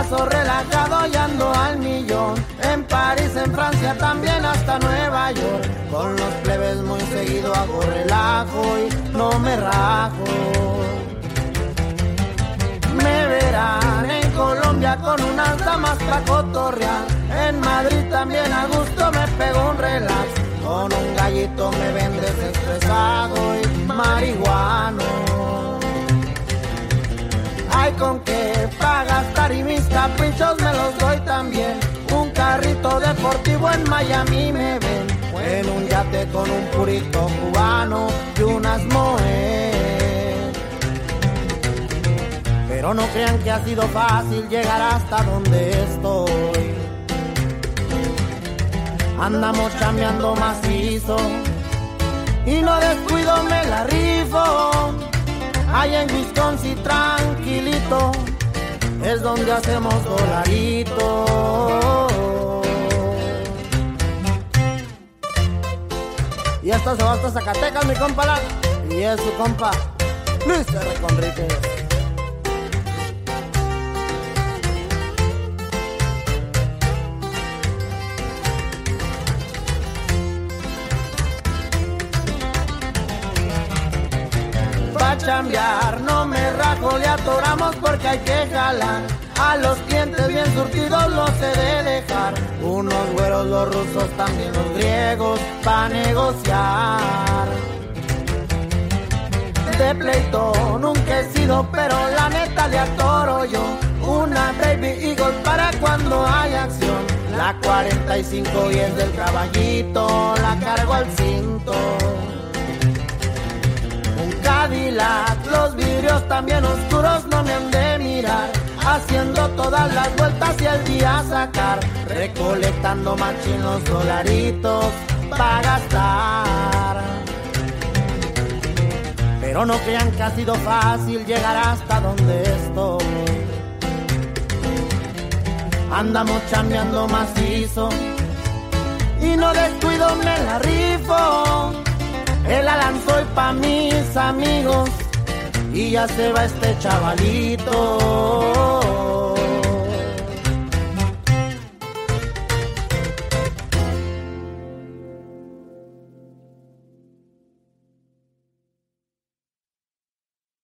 paso relajado y ando al millón. En París, en Francia, también hasta Nueva York. Con los plebes muy seguido hago relajo y no me rajo. Me verán en Colombia con unas damas pa' cotorrear. En Madrid también a gusto me pego un relax. Con un gallito me ven desestresado y marihuano. Hay con qué pa' gastar y mis caprichos me los doy también. Un carrito deportivo en Miami me ven. En un yate con un purito cubano y unas moes. Pero no crean que ha sido fácil llegar hasta donde estoy. Andamos chambeando macizo y no descuido, me la rifo. Allá en Wisconsin tranquilito es donde hacemos dolaritos. Y esto se va hasta Zacatecas, mi compa Lac. Y es su compa Luis R. Conríquez. Pa' chambear no me rajo, le atoramos porque hay que jalar. A los clientes bien surtidos los he de dejar. Unos güeros, los rusos, también los griegos, pa' negociar. De pleito nunca he sido, pero la neta le atoro yo. Una Baby Eagle para cuando hay acción. La 45 y es del caballito, la cargo al cinto. Un Cadillac, los vidrios también oscuros no me han de mirar. Haciendo todas las vueltas y el día sacar. Recolectando machín los dolaritos pa' gastar. Pero no crean que ha sido fácil llegar hasta donde estoy. Andamos chambeando macizo y no descuido, me la rifo. El Alan soy pa' mis amigos y ya se va este chavalito.